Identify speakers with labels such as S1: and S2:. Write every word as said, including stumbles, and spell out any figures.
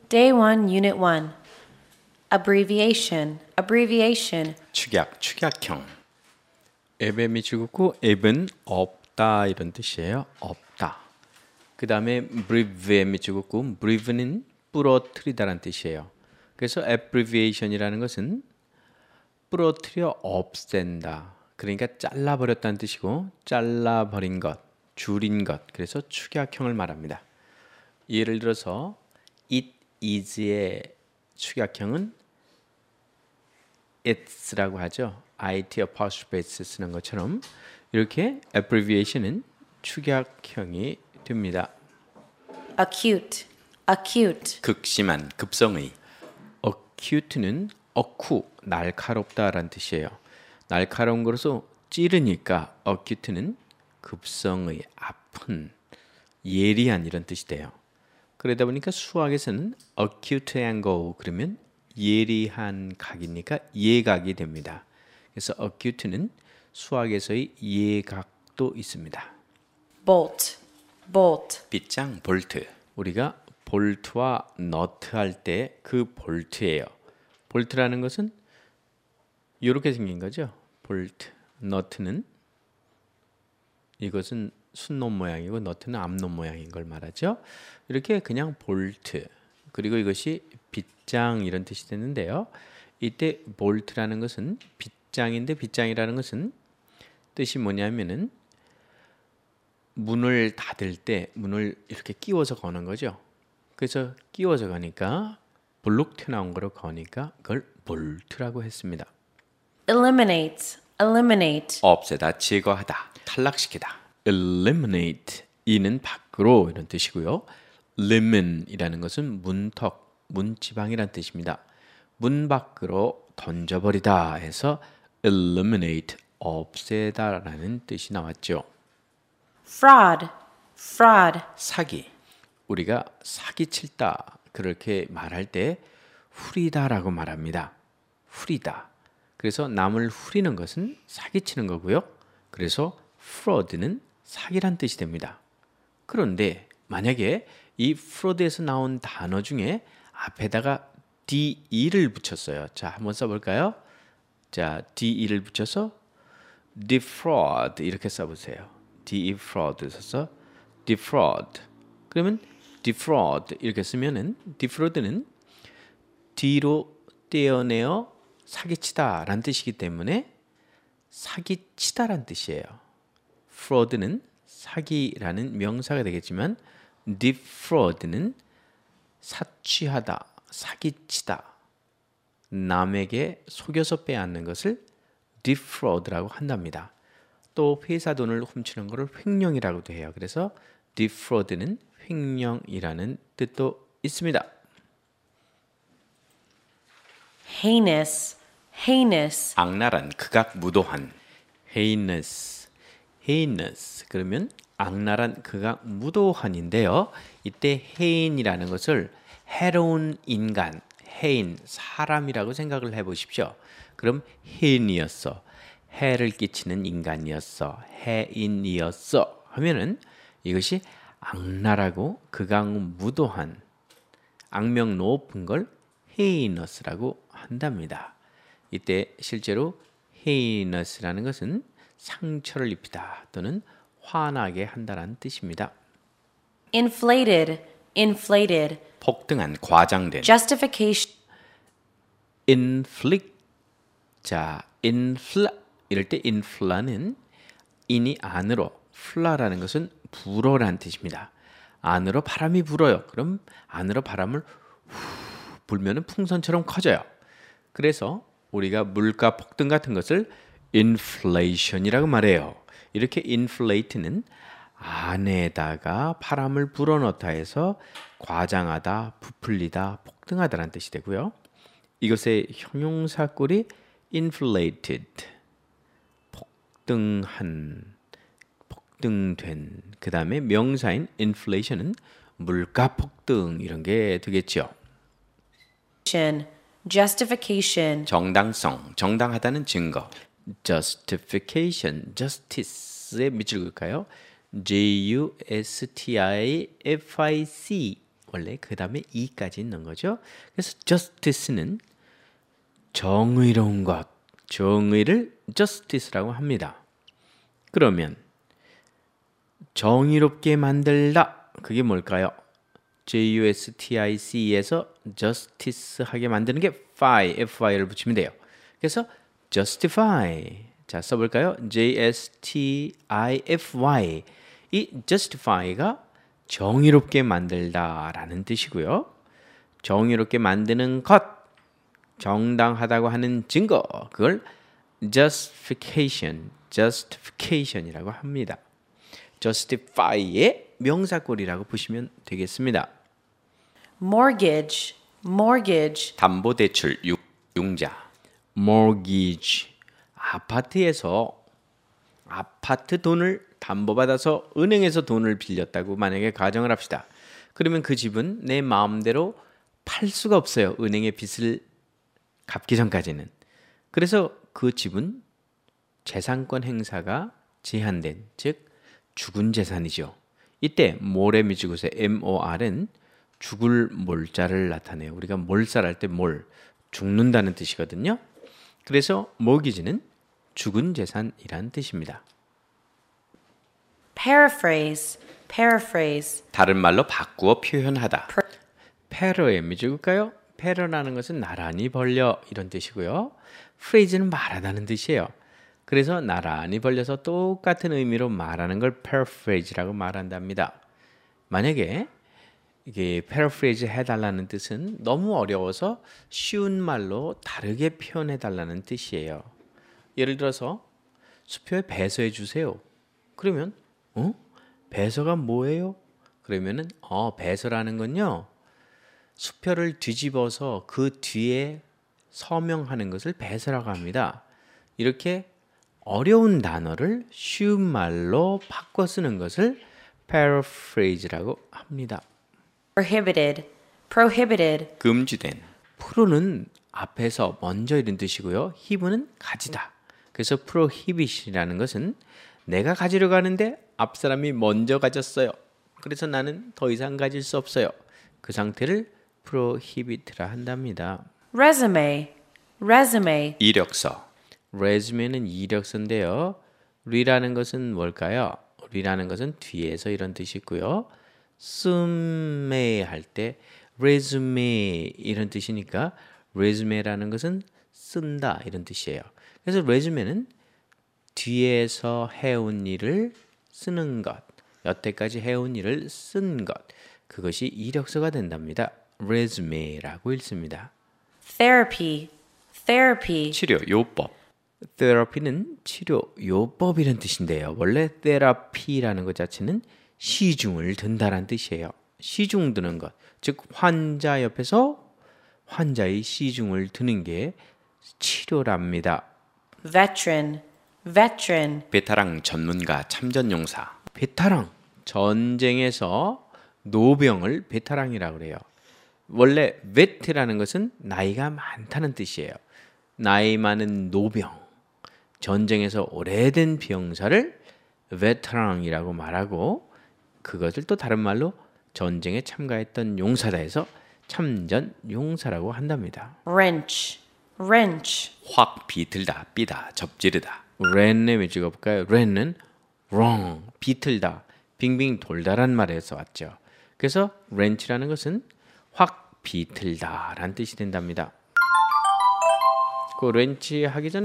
S1: Day one, Unit one. Abbreviation, abbreviation.
S2: 축약, 축약형. 앱의 밑줄 긋고 앱은 없다 이런 뜻이에요. 없다. 그 다음에 brevi의 밑줄 긋고 brevi는 부러뜨리다라는 뜻이에요. 그래서 abbreviation이라는 것은 부러뜨려 없앤다. 그러니까 잘라버렸다는 뜻이고 잘라버린 것, 줄인 것. 그래서 축약형을 말합니다. 예를 들어서 it is의 축약형은 it's라고 하죠. it apostrophe s 쓰는 것처럼 이렇게 abbreviation은 축약형이 됩니다.
S1: Acute, acute.
S2: 극심한, 급성의. acute는 어쿠, 날카롭다라는 뜻이에요. 날카로운 것으로 찌르니까 acute는 급성의, 아픈, 예리한 이런 뜻이 돼요. 그러다 보니까 수학에서는 acute angle 그러면 예리한 각이니까 예각이 됩니다. 그래서 acute는 수학에서의 예각도 있습니다.
S1: Bolt, bolt.
S2: 빗장, 볼트. 우리가 볼트와 너트 할 때 그 볼트예요. 볼트라는 것은 이렇게 생긴 거죠. 볼트, 너트는 이것은 순놈 모양이고 너트는 앞놈 모양인 걸 말하죠. 이렇게 그냥 볼트 그리고 이것이 빗장 이런 뜻이 되는데요. 이때 볼트라는 것은 빗장인데 빗장이라는 것은 뜻이 뭐냐면은 문을 닫을 때 문을 이렇게 끼워서 거는 거죠. 그래서 끼워서 거니까 볼록 튀어나온 거로 거니까 그걸 볼트라고 했습니다.
S1: Eliminate, eliminate.
S2: 없애다, 제거하다, 탈락시키다. eliminate 이는 밖으로 이런 뜻이고요. limen이라는 것은 문턱, 문지방이라는 뜻입니다. 문 밖으로 던져버리다 해서 eliminate, 없애다라는 뜻이 나왔죠.
S1: Fraud, fraud.
S2: 사기, 우리가 사기칠다 그렇게 말할 때 후리다라고 말합니다. 후리다. 그래서 남을 후리는 것은 사기치는 거고요. 그래서 fraud는 사기란 뜻이 됩니다. 그런데 만약에 이 fraud에서 나온 단어 중에 앞에다가 de를 붙였어요. 자, 한번 써볼까요? 자, de를 붙여서 defraud 이렇게 써보세요. defraud 써서 defraud. 그러면 defraud 이렇게 쓰면은 defraud는 뒤로 떼어내어 사기치다라는 뜻이기 때문에 사기치다라는 뜻이에요. fraud는 사기라는 명사가 되겠지만 defraud는 사취하다, 사기치다, 남에게 속여서 빼앗는 것을 defraud라고 한답니다. 또 회사 돈을 훔치는 것을 횡령이라고도 해요. 그래서 defraud는 횡령이라는 뜻도 있습니다.
S1: Heinous, heinous.
S2: 악랄한, 극악무도한. heinous, heinous. 그러면 악랄한, 극악무도한인데요. 이때 해인이라는 것을 해로운 인간, 해인, 사람이라고 생각을 해보십시오. 그럼 해인이었어. 해를 끼치는 인간이었어. 해인이었어. 하면은 이것이 악랄하고 극악무도한, 악명 높은 걸 헤이너스라고 한답니다. 이때 실제로 헤이너스라는 것은 상처를 입히다 또는 화나게 한다는 뜻입니다.
S1: Inflated, inflated.
S2: 폭등한, 과장된.
S1: Justification.
S2: inflict. 자, infl 이럴 때 infla는 인이 안으로, fla라는 것은 불어라는 뜻입니다. 안으로 바람이 불어요. 그럼 안으로 바람을 후 불면은 풍선처럼 커져요. 그래서 우리가 물가 폭등 같은 것을 inflation이라고 말해요. 이렇게 inflate는 안에다가 바람을 불어넣다 해서 과장하다, 부풀리다, 폭등하다라는 뜻이 되고요. 이것의 형용사꼴이 inflated, 폭등한, 폭등된. 그 다음에 명사인 inflation은 물가 폭등 이런 게 되겠죠.
S1: Justification.
S2: 정당성, 정당하다는 증거. justification, justice의 밑줄 그을까요? J U S T I F I C 원래 그 다음에 e까지 있는 거죠. 그래서 justice는 정의로운 것, 정의를 justice라고 합니다. 그러면 정의롭게 만들다, 그게 뭘까요? justic에서 justice 하게 만드는 게 fy, fy를 붙이면 돼요. 그래서 justify, 자 써볼까요? justify. 이 justify가 정의롭게 만들다라는 뜻이고요. 정의롭게 만드는 것, 정당하다고 하는 증거, 그걸 justification, justification이라고 합니다. justify의 명사꼴이라고 보시면 되겠습니다.
S1: mortgage, mortgage,
S2: 담보대출 융자, mortgage, 아파트에서 아파트 돈을 담보받아서 은행에서 돈을 빌렸다고 만약에 가정을 합시다. 그러면 그 집은 내 마음대로 팔 수가 없어요. 은행의 빚을 갚기 전까지는. 그래서 그 집은 재산권 행사가 제한된, 즉 죽은 재산이죠. 이때 몰의 미지굿의 mor은 죽을 몰자를 나타내요. 우리가 몰살할 때 몰, 죽는다는 뜻이거든요. 그래서 mortgage는 죽은 재산이란 뜻입니다.
S1: paraphrase, paraphrase,
S2: 다른 말로 바꾸어 표현하다. 패러의 미지일까요? 패러라는 것은 나란히 벌려 이런 뜻이고요. phrase는 말하다는 뜻이에요. 그래서 나란히 벌려서 똑같은 의미로 말하는 걸 paraphrase라고 말한답니다. 만약에 이게 paraphrase 해달라는 뜻은 너무 어려워서 쉬운 말로 다르게 표현해달라는 뜻이에요. 예를 들어서 수표에 배서해 주세요. 그러면 어? 배서가 뭐예요? 그러면은 어, 배서라는 건요. 수표를 뒤집어서 그 뒤에 서명하는 것을 배서라고 합니다. 이렇게 어려운 단어를 쉬운 말로 바꿔 쓰는 것을 paraphrase라고 합니다.
S1: prohibited, prohibited,
S2: 금지된. 프로는 앞에서 먼저 이런 뜻이고요. 히브는 가지다. 그래서 prohibit이라는 것은 내가 가지려고 하는데 앞 사람이 먼저 가졌어요. 그래서 나는 더 이상 가질 수 없어요. 그 상태를 prohibit라 한답니다.
S1: resume, resume,
S2: 이력서. resume는 이력서인데요. 리라는 것은 뭘까요? 리라는 것은 뒤에서 이런 뜻이 있고요. 쓰메 할 때 resume 이런 뜻이니까 resume라는 것은 쓴다 이런 뜻이에요. 그래서 resume는 뒤에서 해온 일을 쓰는 것, 여태까지 해온 일을 쓴 것, 그것이 이력서가 된답니다. resume라고 읽습니다.
S1: therapy, therapy,
S2: 치료, 요법. therapy는 치료, 요법이라는 뜻인데요. 원래 therapy라는 것 자체는 시중을 든다란 뜻이에요. 시중 드는 것, 즉 환자 옆에서 환자의 시중을 드는 게 치료랍니다.
S1: veteran, veteran,
S2: 베테랑 전문가 참전용사. 베테랑 전쟁에서 노병을 베테랑이라고 그래요. 원래 vet라는 것은 나이가 많다는 뜻이에요. 나이 많은 노병, 전쟁에서 오래된 병사를 베테랑이라고 말하고 그것을 또 다른 말로 전쟁에 참가했던 용사다 해서 참전 용사라고 한답니다.
S1: wrench, wrench,
S2: 확 비틀다, 삐다, 접지르다. 렌의 위치가 볼까요? 렌은 wrong, 비틀다, 빙빙 돌다란 말에서 왔죠. 그래서 wrench라는 것은 확 비틀다라는 뜻이 된답니다. 그 렌치 하기 전에